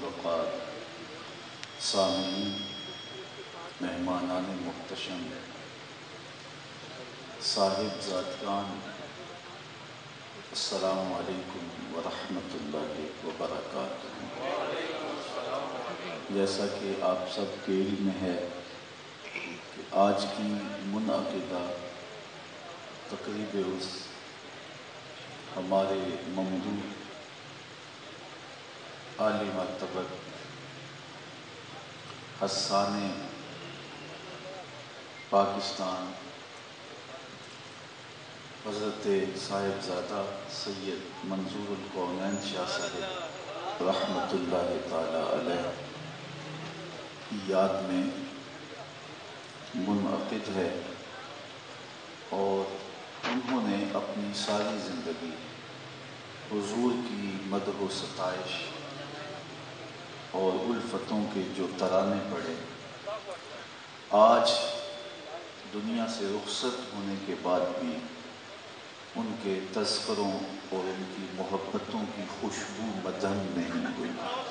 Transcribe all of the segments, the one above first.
وقار، سامعین، مہمانان محتشم، صاحب ذاتگان، السلام علیکم ورحمۃ اللہ وبرکاتہ۔ جیسا کہ آپ سب کے علم ہے کہ آج کی منعقدہ تقریب عرس ہمارے ممدوح عالی مرتبت حسان پاکستان حضرت صاحبزادہ سید منظور الکونین شاہ صاحب رحمۃ اللہ تعالی علیہ کی یاد میں منعقد ہے، اور انہوں نے اپنی ساری زندگی حضور کی مدح و ستائش اور الفتوں کے جو ترانے پڑے، آج دنیا سے رخصت ہونے کے بعد بھی ان کے تذکروں اور ان کی محبتوں کی خوشبو مدھم نہیں ہوئی۔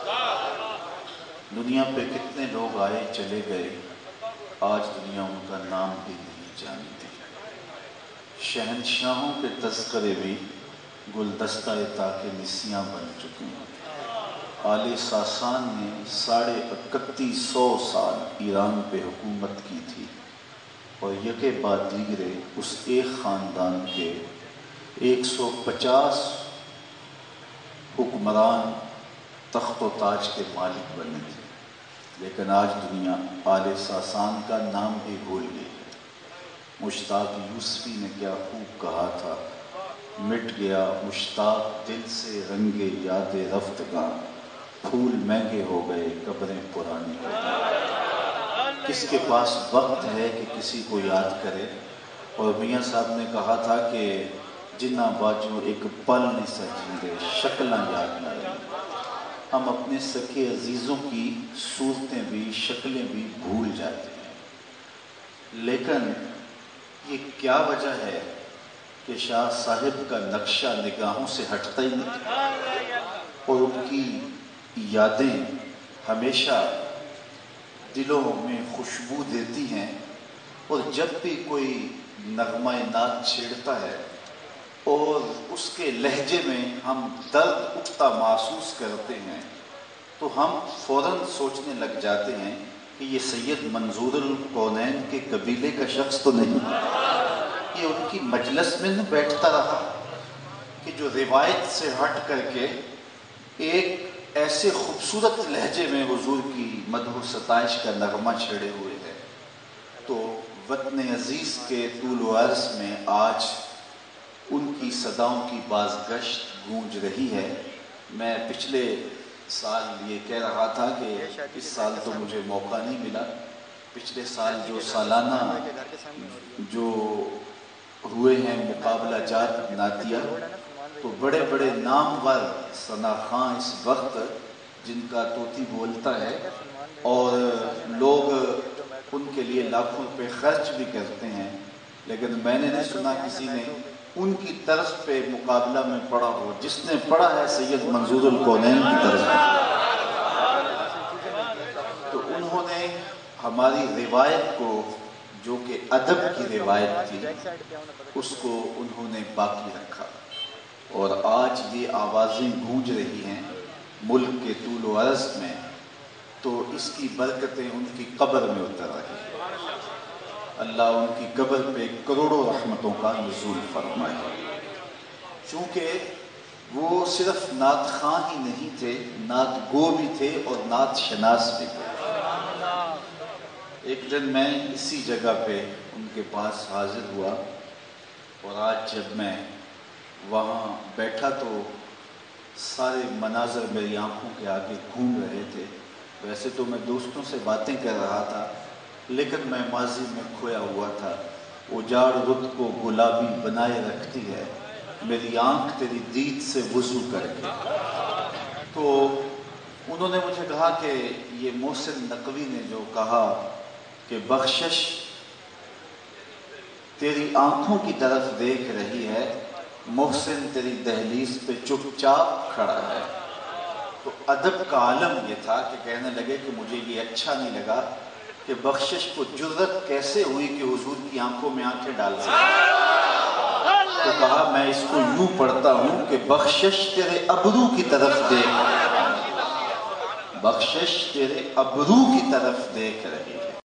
دنیا پہ کتنے لوگ آئے چلے گئے، آج دنیا ان کا نام بھی نہیں جانتی۔ شہنشاہوں کے تذکرے بھی گلدستہ طاق نسیاں بن چکے ہیں۔ آل ساسان نے 3150 سال ایران پہ حکومت کی تھی، اور یکے بعد دیگرے اس ایک خاندان کے 150 حکمران تخت و تاج کے مالک بنے تھے، لیکن آج دنیا آل ساسان کا نام بھی بھول گئی۔ مشتاق یوسفی نے کیا خوب کہا تھا، مٹ گیا مشتاق دل سے رنگ یاد رفتگاں، پھول مہنگے ہو گئے قبریں پرانی ہو گئی۔ کس کے پاس وقت ہے کہ کسی کو یاد کرے؟ اور میاں صاحب نے کہا تھا کہ جنہ باجو ایک پل نہیں سجیرے شکلیں یاد نہ رہی۔ ہم اپنے سکے عزیزوں کی صورتیں بھی شکلیں بھی بھول جاتے ہیں، لیکن یہ کیا وجہ ہے کہ شاہ صاحب کا نقشہ نگاہوں سے ہٹتا ہی نہیں، اور ان کی یادیں ہمیشہ دلوں میں خوشبو دیتی ہیں، اور جب بھی کوئی نغمہ نعت چھیڑتا ہے اور اس کے لہجے میں ہم درد اٹھتا محسوس کرتے ہیں تو ہم فوراً سوچنے لگ جاتے ہیں کہ یہ سید منظور الکونین کے قبیلے کا شخص تو نہیں، یہ ان کی مجلس میں نہ بیٹھتا رہا کہ جو روایت سے ہٹ کر کے ایک ایسے خوبصورت لہجے میں حضور کی مدح و ستائش کا نغمہ چھڑے ہوئے ہے۔ تو وطن عزیز کے طول و عرض میں آج ان کی صداؤں کی بازگشت گونج رہی ہے۔ میں پچھلے سال یہ کہہ رہا تھا کہ اس سال تو مجھے موقع نہیں ملا، پچھلے سال جو سالانہ جو ہوئے ہیں مقابلہ جات نعتیہ، تو بڑے بڑے نامور ثنا خاں اس وقت جن کا طوطی بولتا ہے، اور لوگ ان کے لیے لاکھوں روپے خرچ بھی کرتے ہیں، لیکن میں نے نہیں سنا کسی نے ان کی طرف پہ مقابلہ میں پڑھا ہو۔ جس نے پڑھا ہے سید منظور الکونین کی طرف، تو انہوں نے ہماری روایت کو جو کہ ادب کی روایت تھی اس کو انہوں نے باقی رکھا، اور آج یہ آوازیں گونج رہی ہیں ملک کے طول و عرض میں، تو اس کی برکتیں ان کی قبر میں اتر رہی ہیں۔ اللہ ان کی قبر پہ کروڑوں رحمتوں کا نزول فرمائے۔ چونکہ وہ صرف نعت خواں ہی نہیں تھے، نعت گو بھی تھے اور نعت شناس بھی تھے۔ ایک دن میں اسی جگہ پہ ان کے پاس حاضر ہوا، اور آج جب میں وہاں بیٹھا تو سارے مناظر میری آنکھوں کے آگے گھوم رہے تھے۔ ویسے تو میں دوستوں سے باتیں کر رہا تھا، لیکن میں ماضی میں کھویا ہوا تھا۔ اجاڑ رت کو گلابی بنائے رکھتی ہے میری آنکھ تیری دید سے وضو کر کے۔ تو انہوں نے مجھے کہا کہ یہ محسن نقوی نے جو کہا کہ بخشش تیری آنکھوں کی طرف دیکھ رہی ہے، محسن تیری دہلیز پہ چپ چاپ کھڑا ہے۔ تو ادب کا عالم یہ تھا کہ کہنے لگے کہ مجھے یہ اچھا نہیں لگا کہ بخشش کو جرأت کیسے ہوئی کہ حضور کی آنکھوں میں آنکھیں ڈال سکے. تو کہا میں اس کو یوں پڑھتا ہوں کہ بخشش تیرے ابرو کی طرف دیکھ، بخشش تیرے ابرو کی طرف دیکھ رہی ہے.